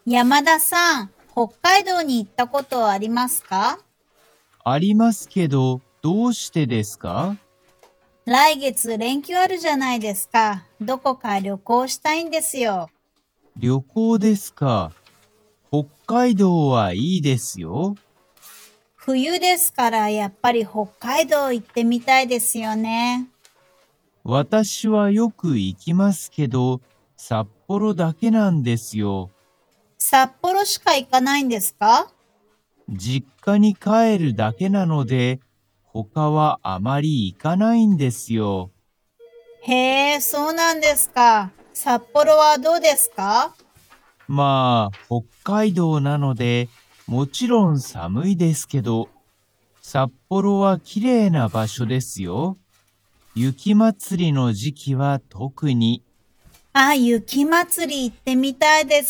山田さん、北海道に行ったことはありますか？ ありますけど、どうしてですか？ 来月連休あるじゃないですか。どこか旅行したいんですよ。 旅行ですか。北海道はいいですよ。 冬ですからやっぱり北海道行ってみたいですよね。 私はよく行きますけど、札幌だけなんですよ。 札幌しか行かないんですか？ 実家に帰るだけなので、他はあまり行かないんですよ。 へえ、そうなんですか。札幌はどうですか？ まあ、北海道なので、もちろん寒いですけど、札幌は綺麗な場所ですよ。雪祭りの時期は特に。 雪祭り行ってみたいです。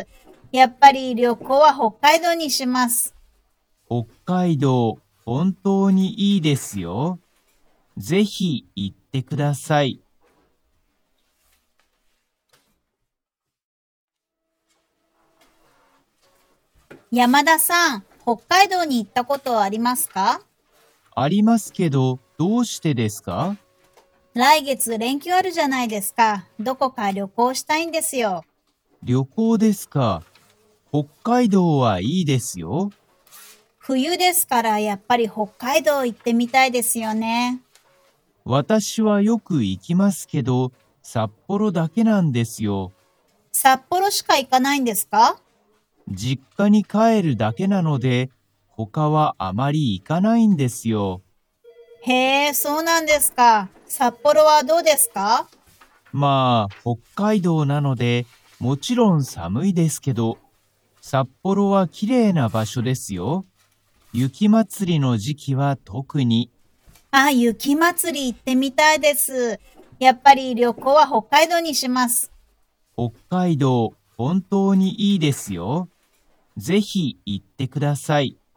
やっぱり旅行は北海道にします。 北海道、本当にいいですよ。ぜひ行ってください。 山田さん、北海道に行ったことはありますか？ ありますけど、どうしてですか？ 来月連休あるじゃないですか。どこか旅行したいんですよ。 旅行ですか。北海道はいいですよ。 冬ですからやっぱり北海道行ってみたいですよね。 私はよく行きますけど、札幌だけなんですよ。 札幌しか行かないんですか？ 実家に帰るだけなので、他はあまり行かないんですよ。 へえ、そうなんですか。札幌はどうですか？ まあ、北海道なので、もちろん寒いですけど、札幌は綺麗な場所ですよ。雪祭りの時期は特に。 雪祭り行ってみたいです。やっぱり旅行は北海道にします。 北海道、本当にいいですよ。ぜひ行ってください。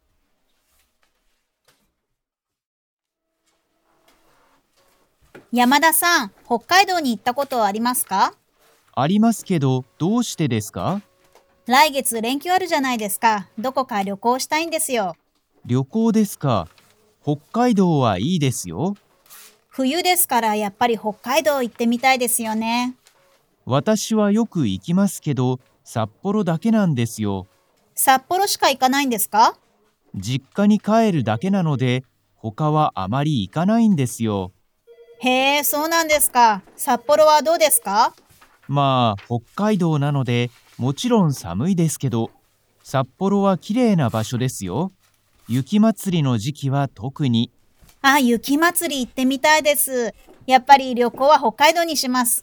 山田さん、北海道に行ったことはありますか？ ありますけど、どうしてですか？ 来月連休あるじゃないですか。どこか旅行したいんですよ。 旅行ですか。北海道はいいですよ。 冬ですからやっぱり北海道行ってみたいですよね。 私はよく行きますけど、札幌だけなんですよ。 札幌しか行かないんですか？ 実家に帰るだけなので、他はあまり行かないんですよ。 へえ、そうなんですか。札幌はどうですか？ まあ、北海道なので、もちろん寒いですけど、札幌は綺麗な場所ですよ。雪祭りの時期は特に。 雪祭り行ってみたいです。やっぱり旅行は北海道にします。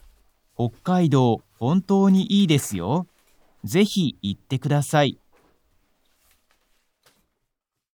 北海道、本当にいいですよ。ぜひ行ってください。